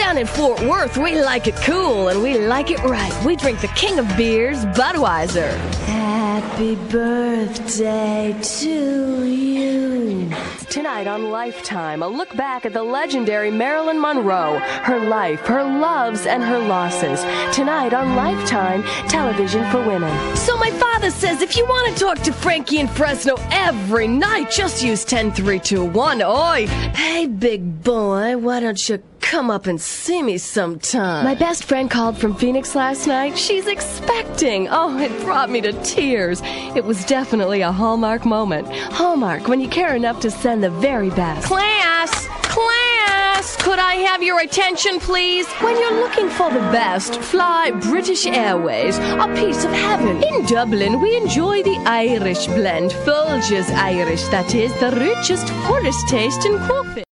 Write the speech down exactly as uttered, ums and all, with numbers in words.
Down in Fort Worth, we like it cool and we like it right. We drink the king of beers, Budweiser. Happy birthday to you. Tonight on Lifetime, a look back at the legendary Marilyn Monroe, her life, her loves, and her losses. Tonight on Lifetime, television for women. So my father says if you want to talk to Frankie in Fresno every night, just use ten three two one. Oi! Hey, big boy, why don't you come up and see me sometime? My best friend called from Phoenix last night. She's expecting. Oh, it brought me to tears. It was definitely a Hallmark moment. Hallmark, when you care enough to send the very best. Class! Class! Could I have your attention, please? When you're looking for the best, fly British Airways, a piece of heaven. In Dublin, we enjoy the Irish blend. Folgers Irish, that is, the richest, fullest taste in coffee.